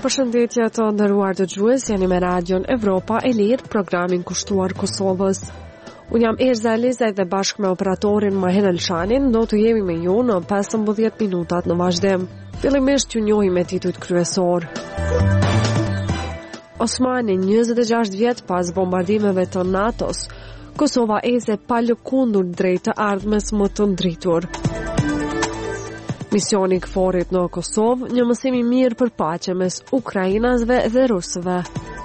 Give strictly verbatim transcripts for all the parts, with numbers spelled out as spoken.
Përshëndetje të nderuar dëgjues, jeni me Radion Evropa e Lirë, programin kushtuar Kosovës. Unë jam Erza Elizaj dhe bashkë me operatorin Mahen Elshanin do të jemi me ju në pesëmbëdhjetë minutat në vazhdim. Fillimisht ju njohim me titujt kryesor. Osmani, njëzet e gjashtë vjet pas bombardimeve të NATO-s, Kosova eze pa lëkundur drejt të ardhmes më të ndritur. Misioni i KFOR-it në Kosovë, një mësim i mirë për paqe mes ukrainasve dhe rusëve.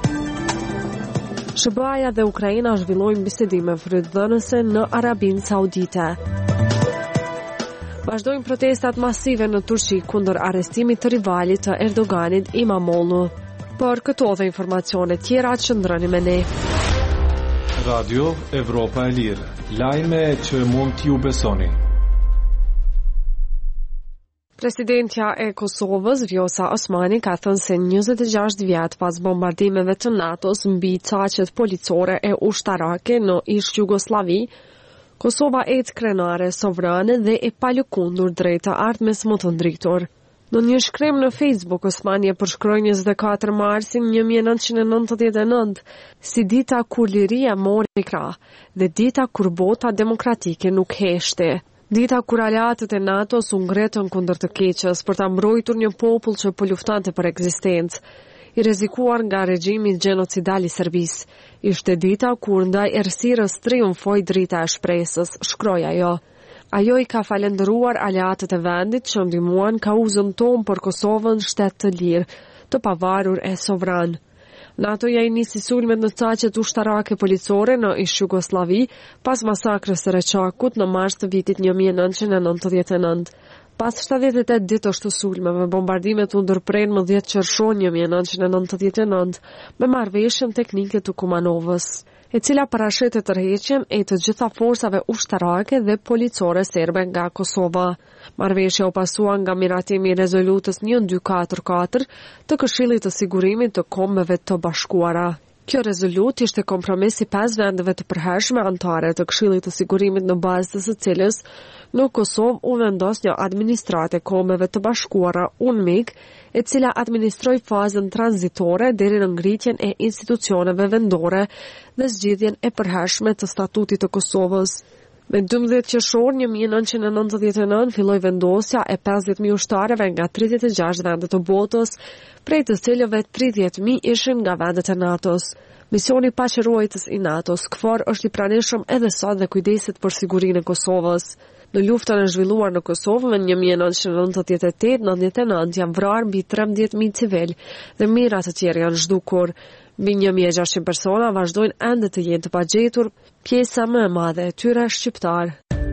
S B A-ja dhe Ukraina zhvillojnë bisedime frydhënëse në Arabinë Saudite. Vazhdojnë protestat masive në Turqi kundër arrestimit të rivalit të Erdoganit, Imamoglu. Por këto dhe informacione tjera qëndroni me ne. Radio Evropa e Lirë, lajme që mund t'ju besoni. Presidentja e Kosovës, Vjosa Osmani, ka thënë se njëzet e gjashtë vjet pas bombardimeve të NATO-s mbi caqet policore e ushtarake në ish Jugosllavi, Kosova etë krenare, sovrane dhe e palëkundur drejt të ardhmes më të ndritur. Në një shkrim në Facebook, Osmani e përshkroi njëzet e katër marsin një mijë e nëntëqind e nëntëdhjetë e nëntë si dita kur liria mori krah dhe dita kur bota demokratike nuk heshte. Dita kur aleatët e NATO-s u ngretën kundër të keqës për ta mbrojtur një popull që po luftante për ekzistencë, i rrezikuar nga regjimi gjenocidal i Serbisë. Ishte dita kur ndaj errësirës triumfoi drita e shpresës, shkroi ajo. Ajo i ka falendëruar aleatët e vendit që ndihmuan kauzën tonë për Kosovën shtet të lirë, të pavarur e sovran. NATO ja i nisi sulmet në caqet ushtarake policore në ish Jugosllavi pas masakrës së Reçakut në mars të vitit një mijë e nëntëqind e nëntëdhjetë e nëntë. Pas shtatëdhjetë e tetë ditësh të sulmeve, bombardimet u ndërpren më dhjetë qershor një mijë e nëntëqind e nëntëdhjetë e nëntë me marrëveshjen teknike të Kumanovës, e cila parashitet tërheqjen e të gjitha forsave ushtarake dhe policore serbe nga Kosova. Marrëveshja u pasua nga miratimi i rezolutës një dy katër katër të Këshillit të Sigurimit të Kombeve të Bashkuara. Kjo rezolut ishte kompromis i pesë vendeve të përhershme anëtare të Këshillit të Sigurimit në bazë të së cilës në Kosovë u vendos një administratë e Kombeve të Bashkuara UNMIK, e cila administroi fazën tranzitore deri në ngritjen e institucioneve vendore dhe zgjidhjen e përhershme të statutit të Kosovës. Me dymbëdhjetë qershor një mijë e nëntëqind e nëntëdhjetë e nëntë filloi vendosja e pesëdhjetë mijë ushtarëve nga tridhjetë e gjashtë vende të botës, prej të cilëve tridhjetë mijë ishin nga vendet e NATO-s. Misioni paqëruajtës i NATO-s, KFOR, është i pranishëm edhe sot dhe kujdeset për sigurinë e Kosovës. Në luftën e zhvilluar në Kosovë në një mijë e nëntëqind e nëntëdhjetë e tetë nëntëdhjetë e nëntë janë vrarë mbi trembëdhjetë mijë civil dhe mijëra të tjerë janë zhdukur. Mbi një mijë e gjashtëqind persona vazhdojnë ende të jenë të pagjetur, pjesa më e madhe e tyre shqiptar.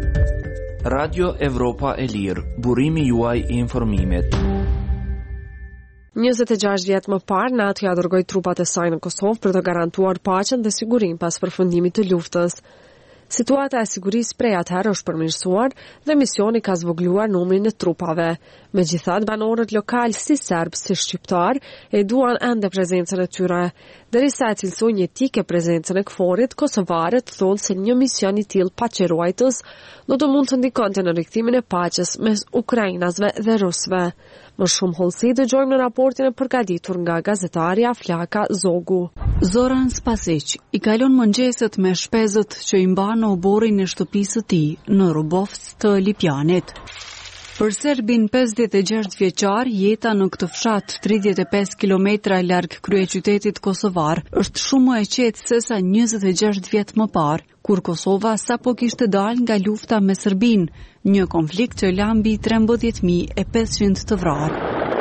Radio Evropa e Lirë, burimi juaj i informimit. njëzet e gjashtë vjet më parë, NATO ja dërgoi trupat e saj në Kosovë për të garantuar paqen dhe sigurinë pas përfundimit të luftës. Situata e sigurisë prej atëherë është përmirësuar dhe misioni ka zvogëluar numrin e trupave. Megjithatë, banorët lokal si serb si shqiptar e duan ende prezencën e tyre. Derisa e cilësojnë jetike prezencën e KFOR-it, kosovarët thonë se një mision i tillë paqëruajtës do të mund të ndikonte në rikthimin e paqes mes ukrainasve dhe rusëve. Më shumë hollësi dëgjojmë në raportin e përgatitur nga gazetarja Flaka Zogu. Zoran Spasic i kalon mëngjeset me shpezët që i mban në oborin e shtëpisë së tij në Rubovc të Lipjanit. Për serbin pesëdhjetë e gjashtë vjeçar, jeta në këtë fshat tridhjetë e pesë kilometra larg kryeqytetit kosovar është shumë më e qetë se sa njëzet e gjashtë vjet më parë, kur Kosova sapo kishte dalë nga lufta me Serbinë, një konflikt që la mbi trembëdhjetë mijë e pesëqind të vrarë.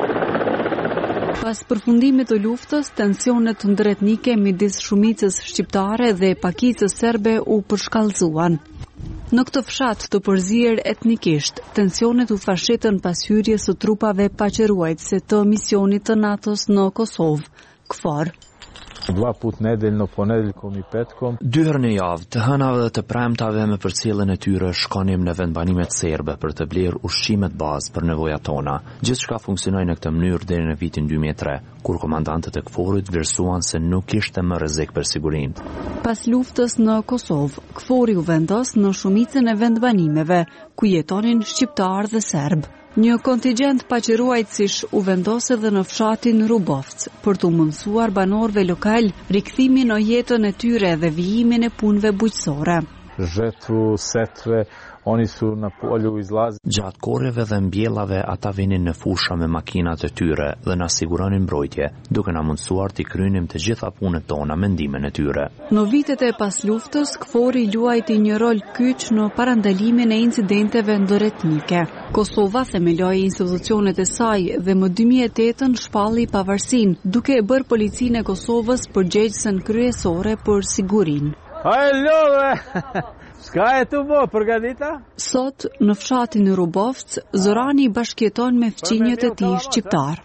Pas përfundimit të luftës, tensionet ndërretnike midis shumicës shqiptare dhe pakicës serbe u përshkallëzuan. Në këtë fshat të përzier etnikisht, tensionet u fashitën pas hyrjes së trupave paqëruajtëse të misionit të NATO-s në Kosovë, KFOR. Dva put nedeljno, ponedeljkom i petkom. Dy herë në javë, të hënave dhe të premtave me përcjelljen e tyre shkonim në vendbanimet serbe për të blerë ushqimet bazë për nevojat tona. Gjithçka funksionoi në këtë mënyrë deri në vitin dy mijë e tre, kur komandantët e KFOR-it vlerësuan se nuk ishte më rrezik për sigurinë. Pas luftës në Kosovë, KFOR-i u vendos në shumicën e vendbanimeve ku jetonin shqiptar dhe serb. Një kontingjent paqëruajtësish u vendos edhe në fshatin Rubovc për të mundësuar banorëve lokal rikthimin në jetën e tyre dhe vijimin e punëve bujqësore. Žetvu, setve, oni su na polju izlazi. Gjatë korrjeve dhe mbjellave ata vinin në fusha me makinat e tyre dhe na siguronin mbrojtje, duke na mundësuar t'i krynim të gjitha punët tona me ndihmën e tyre. Në vitet e pas luftës, KFOR-i luajti një rol kyç në parandalimin e incidenteve ndëretnike. Kosova themeloi institucionet e saj dhe më dy mijë e tetë shpalli pavarësinë, duke e bërë policinë e Kosovës përgjegjësen kryesore për sigurinë. Hajde, s'ka e të bo, përgatita? Sot, në fshatin Rubovc, Zorani bashkjeton me fqinjët e tij shqiptar.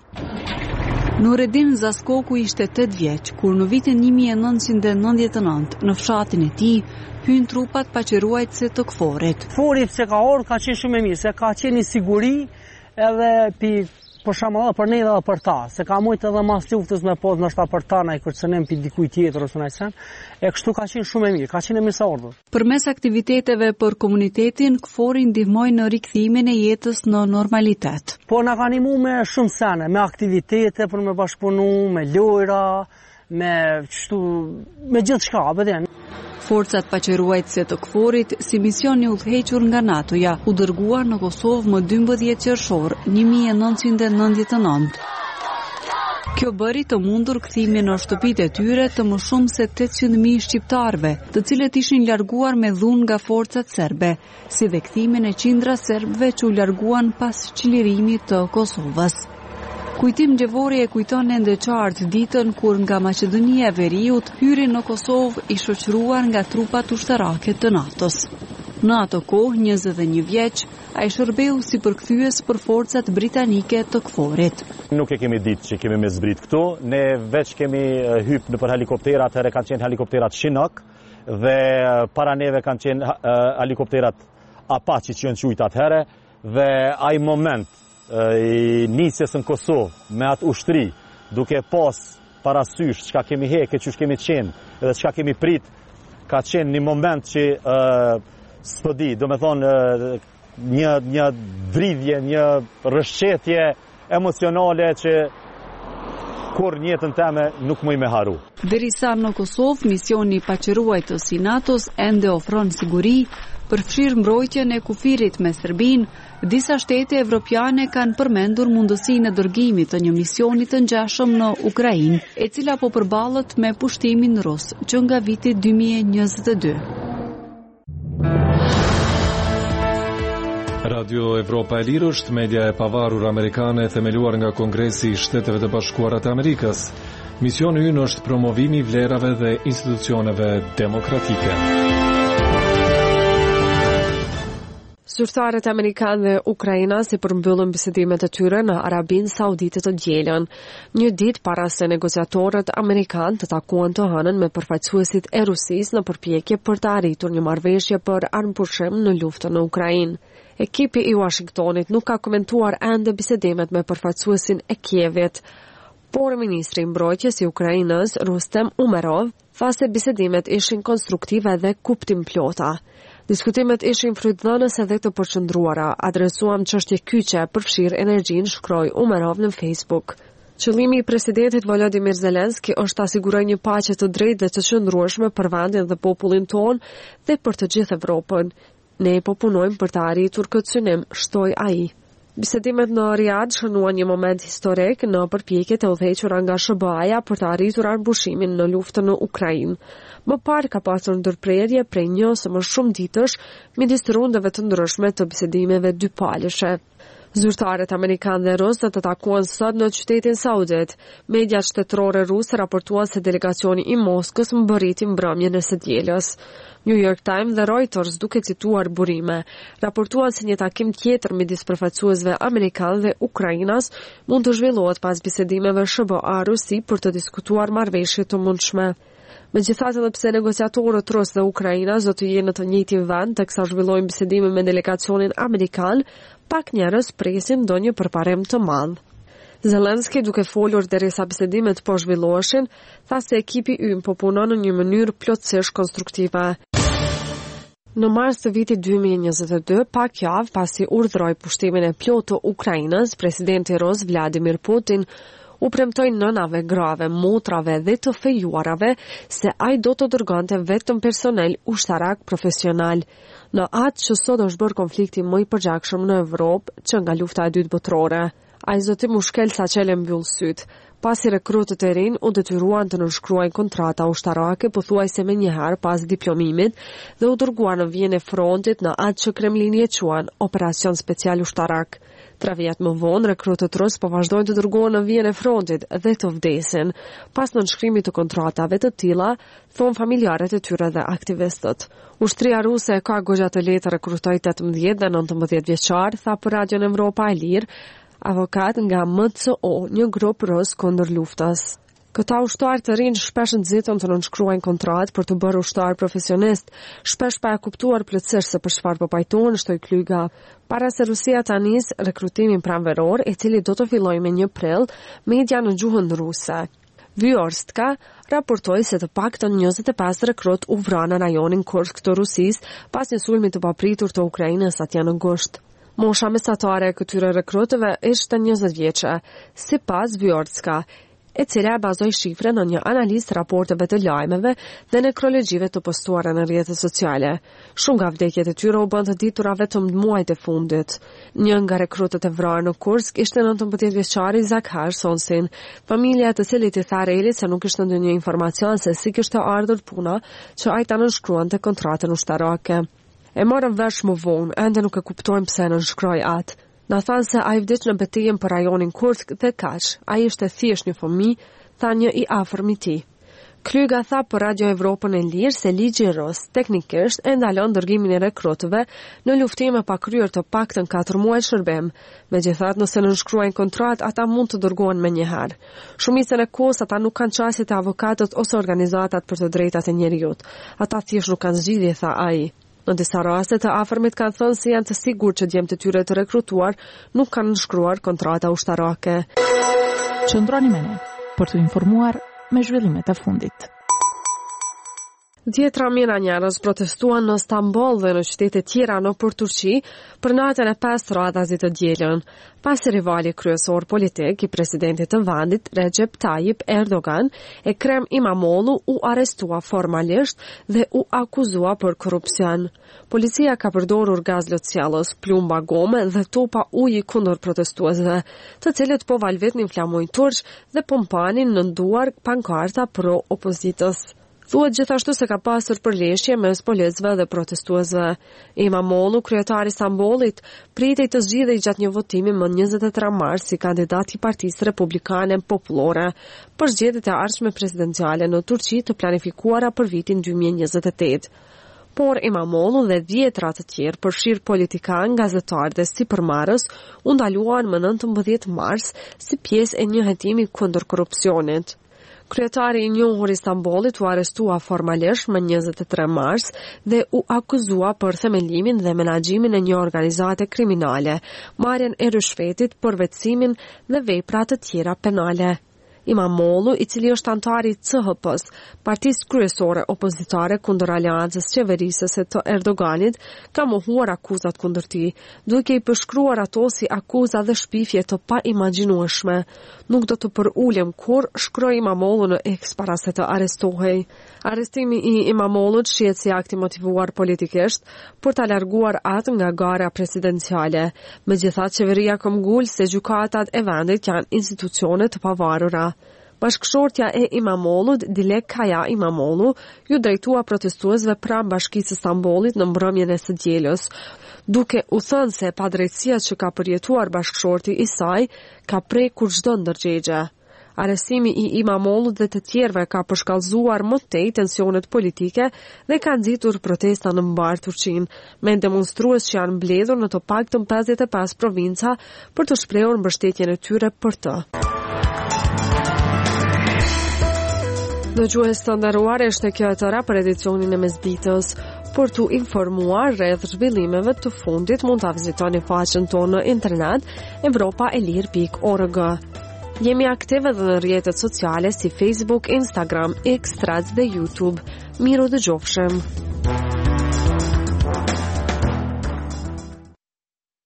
Nureddin Zaskoku ishte tetë vjeç, kur në vitin një mijë e nëntëqind e nëntëdhjetë e nëntë, në fshatin e tij, hyn trupat paqëruajtëse të KFOR-it. KFOR-i se ka orë ka qenë shumë e mirë, se ka qenë i siguri edhe pi për shembull edhe për ne edhe për ta, se ka mujt edhe mas luftës me pas ndoshta për ta na i kërcënim pi dikujt tjetër ose na sen, e kështu ka qenë shumë e mirë, ka qenë mirëseardhës. Përmes aktiviteteve për komunitetin, KFOR-i ndihmoi në rikthimin e jetës në normalitet. Po na kanë ndihmuar me shumë sene, me aktivitete për me bashkëpunu, me lojra, me kështu, me gjithçka, apo dhe. Forcat paqëruajtëse të KFOR-it, si mision i udhëhequr nga NATO-ja, u dërguar në Kosovë më dymbëdhjetë qershor një mijë e nëntëqind e nëntëdhjetë e nëntë. Kjo bëri të mundur kthimin në shtëpitë e tyre të më shumë se tetëqind mijë shqiptarëve, të cilët ishin larguar me dhunë nga forcat serbe, si dhe kthimin e qindra serbëve që u larguan pas çlirimit të Kosovës. Kujtim Gjevori e kujton ende qartë ditën kur nga Maqedonia e Veriut hyri në Kosovë i shoqëruar nga trupat ushtarake të NATO-s. Në ato kohë, njëzet dhe një vjeç, ai shërbeu si përkthyes për forcat britanike të KFOR-it. Nuk e kemi ditë që kemi me zbrit këtu, ne veç kemi hyp në për helikopterat, herë kanë qenë helikopterat Chinook dhe para neve kanë qenë uh, helikopterat Apache që janë quajtur atëherë dhe ai moment i nisjes në Kosovë me atë ushtri, duke pas parasysh çka kemi heke, çush kemi qenë edhe çka kemi prit, ka qenë një moment që uh, s'po di, do me thonë uh, një, një dridhje, një rrëshqetje emocionale që kur njëtën teme nuk muj me haru. Derisa në Kosovë, misioni paqëruajtës i NATO-s ende ofron siguri, përfshirë mbrojtjen e kufirit me Serbinë, disa shtete evropiane kanë përmendur mundësinë e dërgimit të një misioni të ngjashëm në Ukrainë, e cila po përballet me pushtimin rus që nga viti dy mijë e njëzet e dy. Radio Evropa e Lirë është media e pavarur amerikane themeluar nga Kongresi i Shteteve të Bashkuara të Amerikës. Misioni ynë është promovimi i vlerave dhe institucioneve demokratike. Zyrtarët amerikanë dhe ukrainas i përmbyllën bisedimet e tyre në Arabinë Saudite të dielën, një ditë para se negociatorët amerikanë të takuan të hënën me përfaqësuesit e Rusisë në përpjekje për të arritur një marrëveshje për armëpushim në luftën në Ukrainë. Ekipi i Washingtonit nuk ka komentuar ende bisedimet me përfaqësuesin e Kievit, por ministri i mbrojtjes i Ukrainës, Rustem Umerov, tha se bisedimet ishin konstruktive dhe kuptimplota. Diskutimet ishin frytdhënës edhe të përqendruara, adresuam çështje kyçe përfshirë energjinë, shkroi Umerov në Facebook. Qëllimi i presidentit Volodymyr Zelenski është të asigurojë një paqe të drejtë dhe të qëndrueshme për vendin dhe popullin tonë dhe për të gjithë Evropën. Ne po punojmë për të arritur këtë synim, shtoi ai. Bisedimet në Riyadh shënuan një moment historik në përpjekjet e udhëhequra nga S B A-ja për të arritur armbushimin në luftën në Ukrainë. Më parë ka pasur ndërprerje prej një ose më shumë ditësh midis rundeve të ndryshme të bisedimeve dypalëshe. Zyrtarët amerikanë dhe rus do të takuan sot në qytetin Saudit. Mediat shtetërore ruse raportuan se delegacioni i Moskës mbërriti mbrëmjen e së dielës. New York Times dhe Reuters, duke cituar burime, raportuan se një takim tjetër midis përfaqësuesve amerikanë dhe ukrainas mund të zhvillohet pas bisedimeve S B A-Rusi për të diskutuar marrëveshje të mundshme. Megjithatë, edhe pse negociatorët rus dhe ukrainas do të jenë në të njëjtin vend teksa zhvillojnë bisedime me delegacionin amerikan, pak njerëz presin ndonjë përparim të madh. Zelenski, duke folur derisa bisedimet po zhvilloheshin, tha se ekipi ynë po punon në një mënyrë plotësisht konstruktive. Në mars të vitit dy mijë e njëzet e dy, pak javë pasi urdhëroi pushtimin e plotë të Ukrainës, presidenti Rus Vladimir Putin u premtoi nënave, grave, motrave dhe të fejuarave se ai do të dërgonte vetëm personel ushtarak profesional. Në atë që sot është bërë konflikti më i përgjakshëm në Evropë që nga lufta e dytë botërore. Ai zotim u shkel sa qele mbyll syt, pasi rekrutët e rinj u detyruan të nënshkruajnë kontrata ushtarake pothuajse me njëherë pas diplomimit dhe u dërguan në vijën e frontit në atë që Kremlini e quan operacion special ushtarak. Tre vjet më vonë, rekrutët rus po vazhdojnë të dërgohen në vijën e frontit dhe të vdesin. Pas nënshkrimit të kontratave të tilla, thon familjarët e tyre dhe aktivistët. Ushtria ruse e ka goxha të lehtë rekrutoi tetëmbëdhjetë dhe nëntëmbëdhjetë vjeçar, tha për Radion Evropa e Lirë, avokat nga M C O, një grup rus kundër luftës. Këta ushtarë të rinj shpesh nxitën të nënshkruajnë kontratë për të bërë ushtar profesionist, shpesh pa e kuptuar plotësisht se për çfarë po pajtohen, shtoi Klyga. Para se Rusia ta nisë rekrutimin pranveror, i cili do të fillojë me një prill, media në gjuhën ruse Vyorstka raportoi se të paktën njëzet e pesë rekrut u vranë në rajonin Kursk të Rusisë pas një sulmi të papritur të Ukrainës atje në gusht. Mosha mesatare e këtyre rekrutëve ishte njëzet vjeçe, sipas Vyorska, e cila e bazoi shifre në një analizë të raporteve të lajmeve dhe nekrologjive të postuara në rrjetet sociale. Shumë nga vdekjet e tyre u bën të ditura vetëm në muajt e fundit. Një nga rekrutët e vrarë në Kursk ishte nëntëmbëdhjetë vjeçari Zakhar Sonsin, familja e të cilit i tha Relit se nuk ishte ndonjë informacion se si kishte ardhur puna që ai ta nënshkruante kontratën ushtarake. E morëm vesh më vonë, ende nuk e kuptojmë pse nënshkroi atë. Na thanë se ai vdiq në betejën për rajonin Kursk dhe kaq. Ai ishte thjesht një fëmijë, tha një i afërm i tij. Klyga tha për Radio Evropën e Lirë se ligji rus teknikisht e ndalon dërgimin e rekrutëve në luftime pa kryer të paktën katër muaj shërbim. Megjithatë, nëse nënshkruajnë kontratë, ata mund të dërgohen menjëherë. Shumicën e kohës ata nuk kanë qasjet e avokatët ose organizatat për të drejtat e njerëzit. Ata thjesht nuk kanë zgjidhje, tha ai. Në disa raste të afërmit kanë thënë se janë të sigurt që djemtë e tyre të rekrutuar nuk kanë nënshkruar kontrata ushtarake. Qëndroni me ne për të informuar me zhvillimet e fundit. Dhjetra mijëra njerëz protestuan në Stamboll dhe në qytete tjera në për Turqi për natën e pesë radhazit të dielën, pasi rivali kryesor politik i presidentit të vendit, Recep Tayyip Erdogan, Ekrem İmamoğlu u arrestua formalisht dhe u akuzua për korrupsion. Policia ka përdorur gaz lotësjellës, plumba gome dhe topa uji kundër protestuesve, të cilët po valvetnin flamujë turq dhe pompanin në duar pankarta pro opozitës. Thuhet gjithashtu se ka pasur përleshje mes policëve dhe protestuesve. İmamoğlu, kryetari i Stambollit, pritej të zgjidhej gjatë një votimi më njëzet e tre mars si kandidat i Partisë Republikane Popullore për zgjedhjet e ardhshme presidenciale në Turqi të planifikuara për vitin dy mijë e njëzet e tetë. Por İmamoğlu dhe dhjetra të tjerë, përfshirë politikanë, gazetarë dhe sipërmarrës, u ndaluan më nëntëmbëdhjetë mars si pjesë e një hetimi kundër korrupsionit. Kryetari i njohur i Stambollit u arrestua formalisht më njëzet e tre mars dhe u akuzua për themelimin dhe menaxhimin e një organizate kriminale, marrjen e rishfetit, përvetësimin dhe vepra të tjera penale. İmamoğlu, i cili është antar i C H P-s, partisë kryesore opozitare kundër aleancës qeverisëse të Erdoganit, ka mohuar akuzat kundër tij, duke i përshkruar ato si akuza dhe shpifje të paimagjinueshme. Nuk do të përulem kur, shkroi İmamoğlu në X para se të arrestohej. Arrestimi i İmamoğlut shihet si akt i motivuar politikisht për ta larguar atë nga gara presidenciale. Megjithatë, qeveria këmbgul se gjykatat e vendit janë institucione të pavarura. Bashkëshortja e İmamoğlut, Dilek Kaya İmamoğlu, ju drejtua protestuesve pranë Bashkisë së Stambollit në mbrëmjen e së dielës, duke u thënë se padrejtësia që ka përjetuar bashkëshorti i saj ka prekur çdo ndërgjegje. Arrestimi i İmamoğlut dhe të tjerëve ka përshkallëzuar më tej tensionet politike dhe ka nxitur protesta në mbar Turqinë, me demonstrues që janë mbledhur në të paktën pesëdhjetë e pesë provinca për të shprehur mbështetjen e tyre për të. Në gjuhës të nderuar, është kjo e tëra për edicionin e mesditës. Për t'u informuar rreth zhvillimeve të fundit, mund ta vizitoni faqen tonë në internet evropa e lir pikë org. Jemi aktive dhe në rrjetet sociale si Facebook, Instagram, X, Threads dhe YouTube. Miru dëgjofshëm.